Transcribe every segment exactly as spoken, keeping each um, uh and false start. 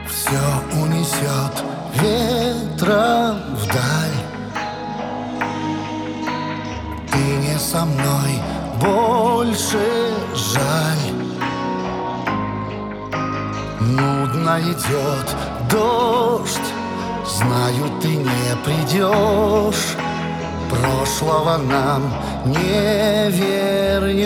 Все унесет ветром вдаль. Ты не со мной, больше жаль. Нудно идет дождь, знаю, ты не придешь. Прошлого нам не вернешь.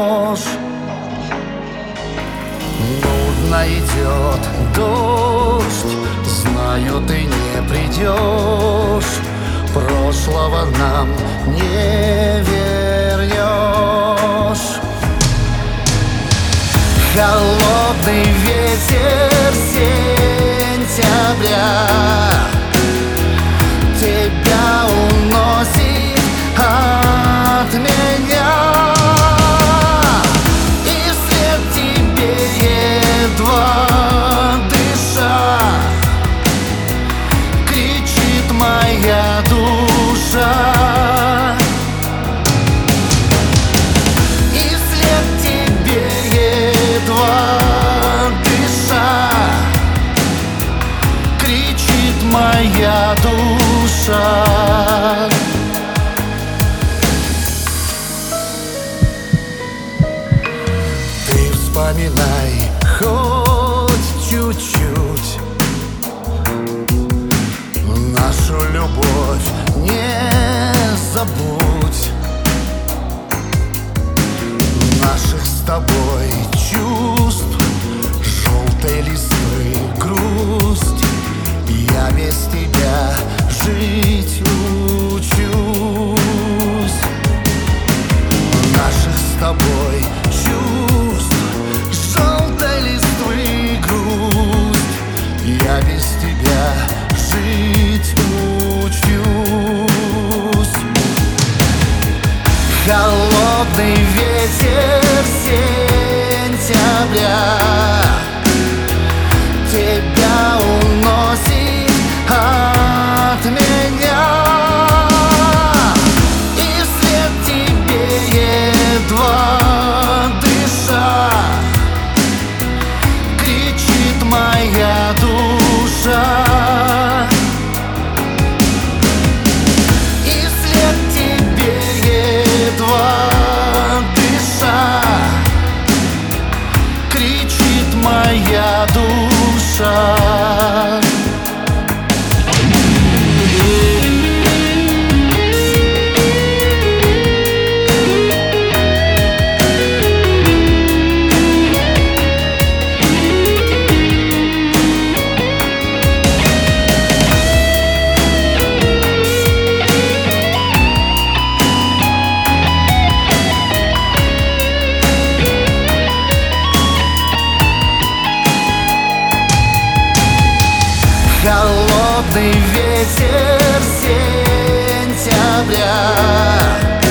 Нудно идет дождь, знаю, ты не придешь. Прошлого нам не вернешь. Холодный ветер сентября тебя уносит от меня, и вслед тебе едва дыша кричит моя душа. И вслед тебе едва дыша кричит моя душа. Ты вспоминай хоть чуть-чуть нашу любовь, не забудь наших с тобой чувств, желтой листвы грусть. Я без тебя жить учусь. Наших с тобой чувств, желтой листвы грусть. Я без тебя жить учусь. Холодный ветер сентября тебя уносит от меня, и вслед тебе едва дыша кричит моя душа. И вслед тебе едва дыша кричит моя душа. Холодный ветер сентября